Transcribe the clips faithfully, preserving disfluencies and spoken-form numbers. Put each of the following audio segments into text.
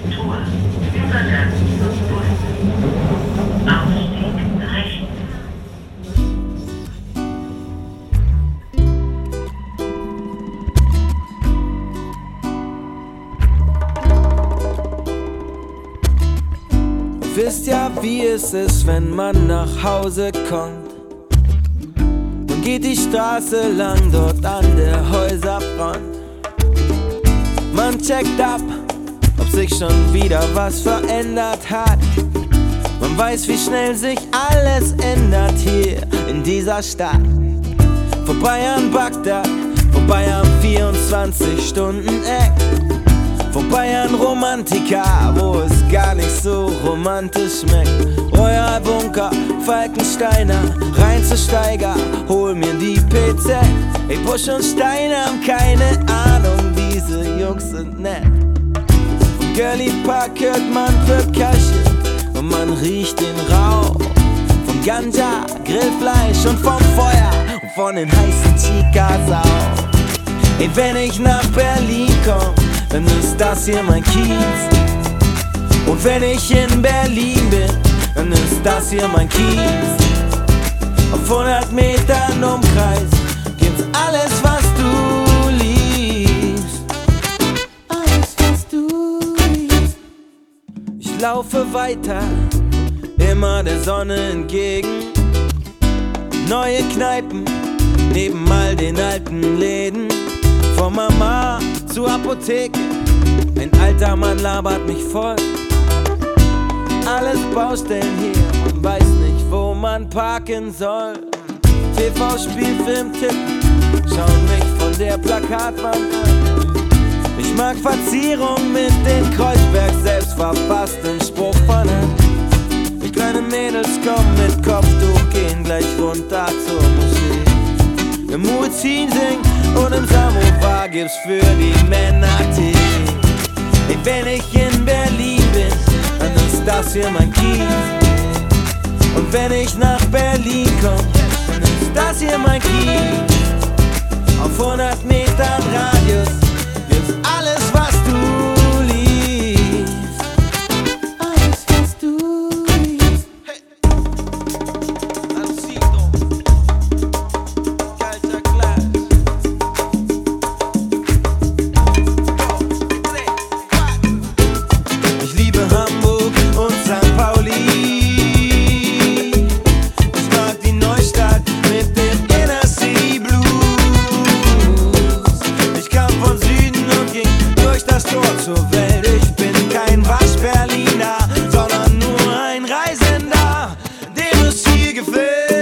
Tor. Übergang zum Bus. Ausstieg rechts. Wisst ja, wie es ist, wenn man nach Hause kommt. Man geht die Straße lang dort an der Häuserfront. Man checkt ab, ob sich schon wieder was verändert hat. Man weiß, wie schnell sich alles ändert hier in dieser Stadt. Vorbei an Bagdad, vorbei am vierundzwanzig-Stunden-Eck. Vorbei an Romantika, wo es gar nicht so romantisch schmeckt. Royal Bunker, Falkensteiner, rein zu Steiger, hol mir die P Z. Ey, Busch und Steiner haben keine Ahnung, diese Jungs sind nett. Vom Girlie Park hört man Percussion und man riecht den Rauch. Vom Ganja, Grillfleisch und vom Feuer und von den heißen Chicas auch. Ey, wenn ich nach Berlin komm, dann ist das hier mein Kiez. Und wenn ich in Berlin bin, dann ist das hier mein Kiez. Auf hundert Metern Umkreis gibt's alles, was du liebst. Alles, was du liebst. Ich laufe weiter, immer der Sonne entgegen. Neue Kneipen, neben all den alten Läden. Von Mama zur Apotheke, ein alter Mann labert mich voll. Alles Baustellen hier, man weiß nicht, wo man parken soll. T V-Spielfilm tippen, schauen mich von der Plakatwand an. Ich mag Verzierung mit den Kreuzberg selbst verfassten Spruch von Hand. Die kleinen Mädels kommen mit Kopftuch, gehen gleich runter zur Moschee. Im Muezzin singt und im Samovar gibt's für die Männer Tee. Ey, wenn ich in Berlin bin, dann ist das hier mein Kiez. Und wenn ich nach Berlin komm, dann ist das hier mein Kiez. Auf hundert Metern Radius gibt's alles, was du liebst. Alles, was du liebst. Hey. Alcito. Kalter Glas. Ich liebe Hamburg und Sankt Pauli. Ich mag die Neustadt mit dem Inner City Blues. Ich kam von Süden und ging durch das Tor zur Welt. Ich bin kein Wasch-Berliner, sondern nur ein Reisender, dem es hier gefällt.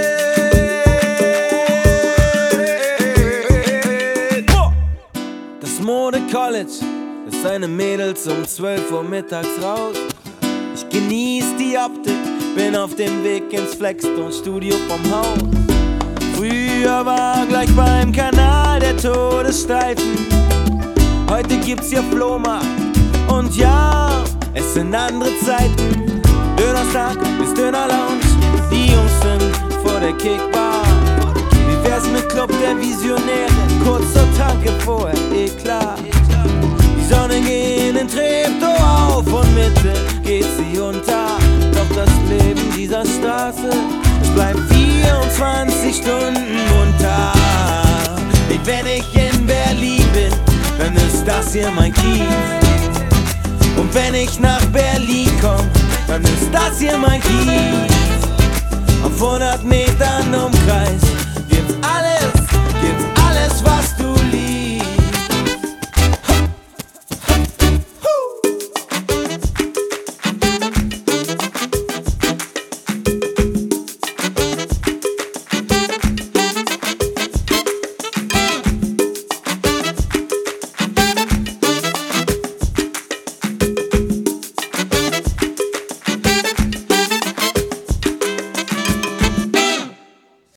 Das Mode-College, das seine Mädels um zwölf Uhr mittags raus. Ich genieß die Optik, bin auf dem Weg ins Flexstone-Studio vom Haus. Früher war gleich beim Kanal der Todesstreifen. Heute gibt's hier Flohmarkt und ja, es sind andere Zeiten. Dönerstag bis Döner Lounge, die Jungs sind vor der Kickbar. Wie wär's mit Club der Visionäre, kurz zur Tanke vorher, eh klar. Die Sonne geht in Treptow auf und Mitte geht sie unter. Doch das Leben dieser Straße, es bleibt vierundzwanzig Stunden munter. Ey, wenn ich in Berlin bin, dann ist das hier mein Kiez. Und wenn ich nach Berlin komm, dann ist das hier mein Kiez. Auf hundert Metern um